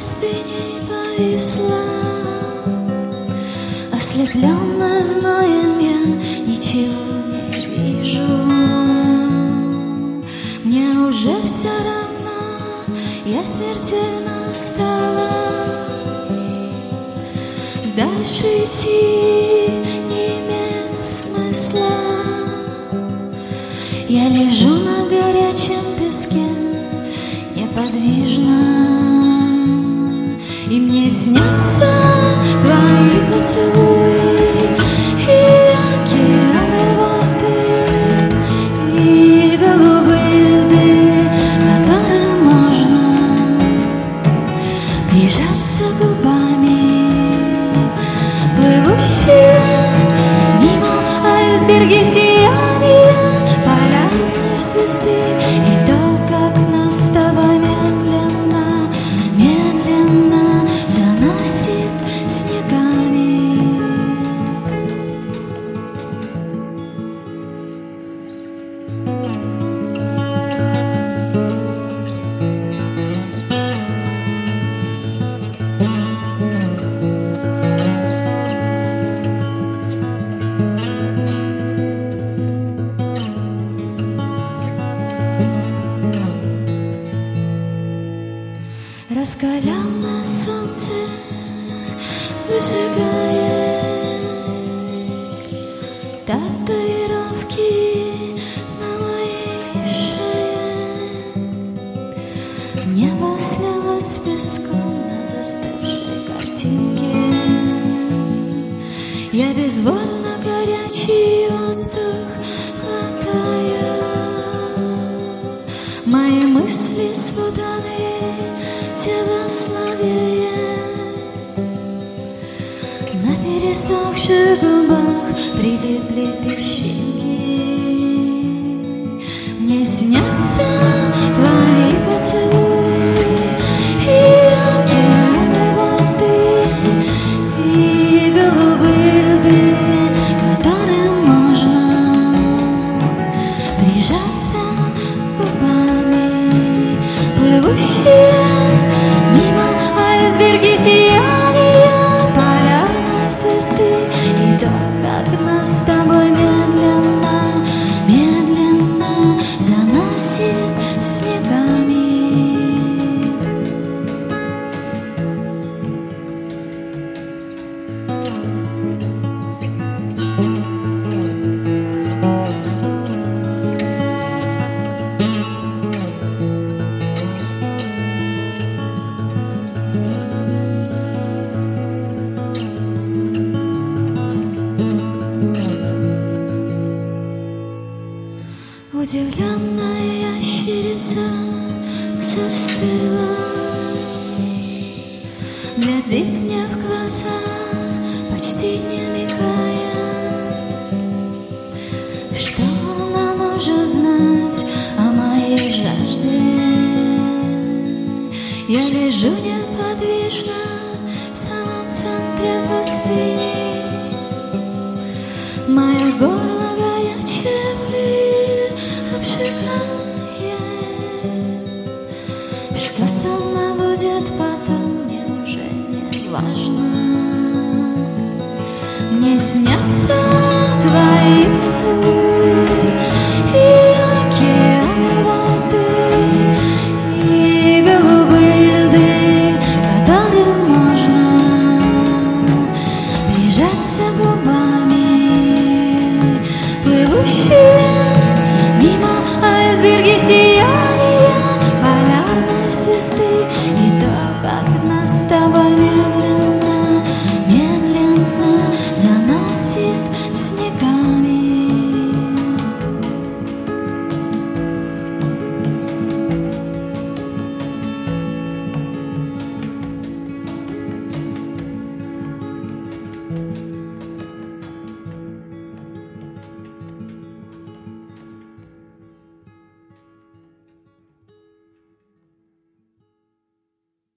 пустыней повисла. Ослепленно знаем, я ничего не вижу. Мне уже все равно, я смертельно устала. Дальше идти не имеет смысла. Я лежу на горячем песке неподвижно, и мне снятся твои поцелуи и океаны воды, и голубые льды, к которым можно прижаться губами. Плывущие мимо айсберги сияния полярной звезды, и то, как нас с тобой медленно, медленно заносит снегами. Раскаленное солнце выжигает татуировки на моей шее. Небо слилось с песком на застывшей картинке. Я безвольно горячий воздух глотаю. Мои мысли своданы, тело слабее. На пересохших губах прилипли песчинки. Мне снятся твои поцелуи и океаны воды, и голубые льды, к которым можно прижаться губами. Плывущие мимо айсберги сияния полярной звезды, и то, как нас с тобой медленно, медленно заносит снегами. Удивленная ящерица застыла, глядит мне в глаза, почти не мигая. Что она может знать о моей жажде? Я лежу неподвижно в самом центре пустыни. Мое горло горячее пыль обжигает. Что со мной будет потом, мне уже не важно.